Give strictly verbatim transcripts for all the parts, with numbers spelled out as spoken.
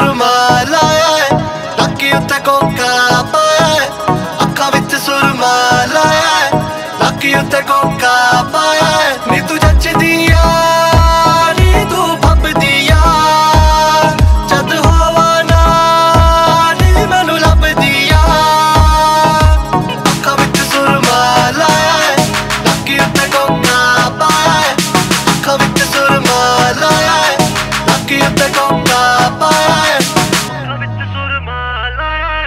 सुरमा लाया है, लक्की उत्ते कोका पाया है। अखां विच सुरमा लाया है, लक्की उत्ते कोका पाया है। नी तू जचदी आ नी तू फबदी आ, जद होवा ना नी मैनू लभदी आ। अखां विच सुरमा लाया है, लक्की उत्ते कोका पाया है। अखां विच सुरमा लाया है, लक्की उत्ते कोका पाया है। अखां विच सुरमा लाया है।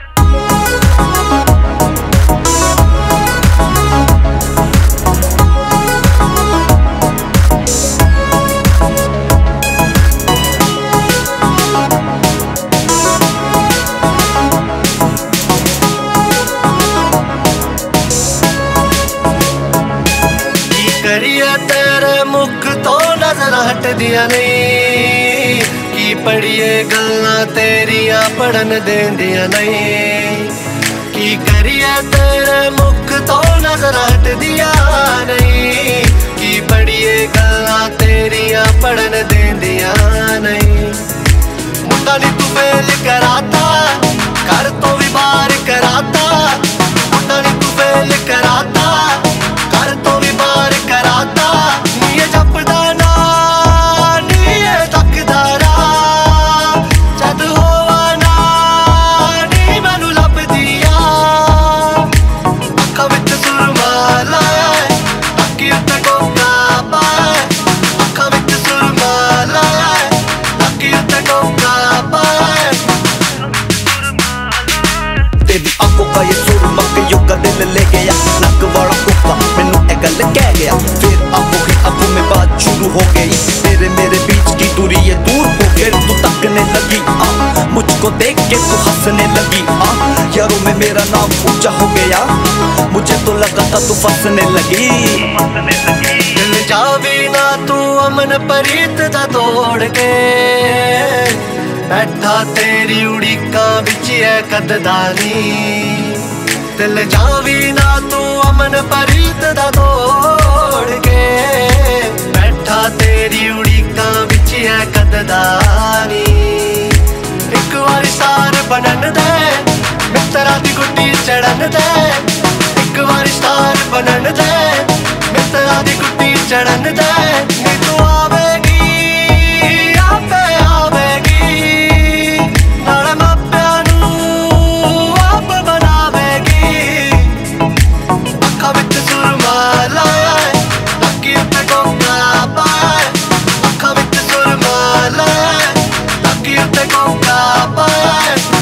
करिए तेरे मुख तो नजर हटदियां नहीं, की पढ़िए गल्लां तेरियां पढ़न देंदियां नहीं। की करिए तेरे मुख तो नजर हटदियां नहीं, की पढ़िए गल्लां तेरियां पढ़न देंदियां नहीं। मुंडा नी तू फेल कराता, घर तो भी बाहर कराता। मुंडा नी तू फेल कराता, घर तो भी बाहर कराता। नी ये जपदा ना नी ये तकदा राह, जद होवा ना नी मैनू लभदी आ। अखां विच सुरमा लाया है, लक्की उत्ते कोका पाया है। अखां विच सुरमा लाया है, लक्की उत्ते कोका पाया है। तेरी आंखों का ये सुरमा कईयों का दिल ले गया, नक वाला कुत्ता मैनू ए गल कह गया। फिर आंखों ही आंखों में बात शुरू हो गई, तेरे मेरे बीच की दूरी ये दूर हो गई। फिर तू तकने लगी आ, मुझको देख के तू हंसने लगी आ। यारों में मेरा नाम ऊंचा हो गया, मुझे तो लगा था तू फंसने लगी। दिल जावी ना तू अमन प्रीत दा तोड़ के, बैठा तेरी उड़ीकां विच है कददानी। दिल जावी ना तू अमन प्रीत दा तोड़ के, बैठा तेरी उड़ीकां विच है कददानी। इक वारी सार बनन दे, मित्तरां दी गुड्डी चढ़न दे। इक वारी सार बनन दे, मित्तरां दी गुड्डी चढ़न दे। नी तू आवेगी आपे आवेगी, नाले मापिआं नूं आप बनावेगी। अखां विच सुरमा लाया है, लक्की उत्ते कोका पाया है। अखां विच सुरमा लाया है, लक्की उत्ते कोका पाया है।